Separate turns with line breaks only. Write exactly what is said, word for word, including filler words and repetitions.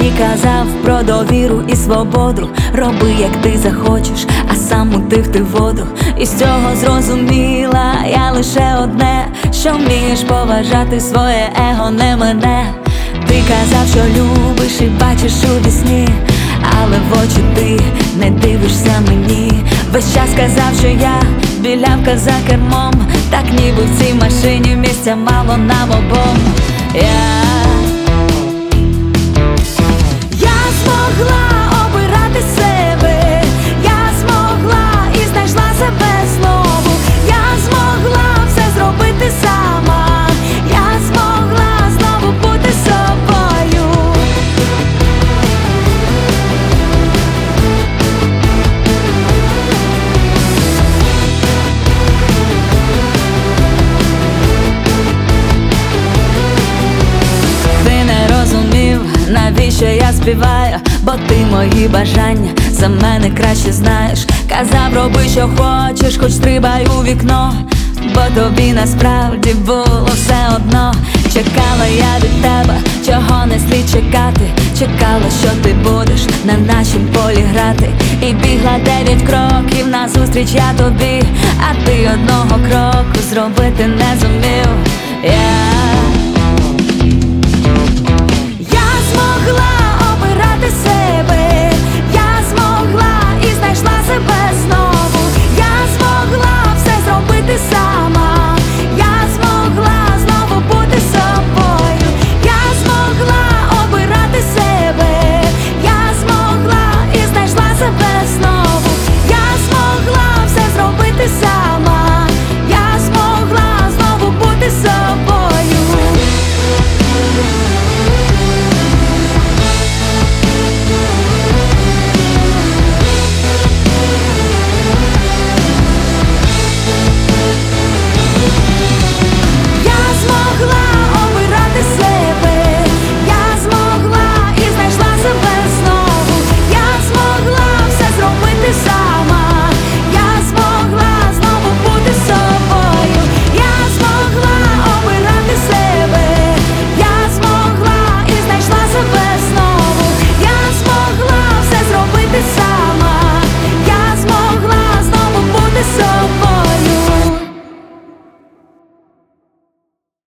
мені казав про довіру і свободу. Роби, як ти захочеш, а сам утив ти воду. І з цього зрозуміла я лише одне: що вмієш поважати своє его, не мене. Ти казав, що любиш і бачиш у вісні, але в очі ти не дивишся мені. Весь час казав, що я білявка за кермом, так ніби в цій машині місця мало нам обом. Я Я змогла обирати себе, я змогла і знайшла себе знову. Я змогла все зробити сама, я змогла знову бути собою. Ти не розумів, навіщо я співаю, бо ти мої бажання за мене краще знаєш. Казав, роби, що хочеш, хоч стрибай у вікно, бо тобі насправді було все одно. Чекала я від тебе, чого не слід чекати. Чекала, що ти будеш на нашім полі грати. І бігла дев'ять кроків назустріч я тобі, а ти одного кроку зробити не зумів. Я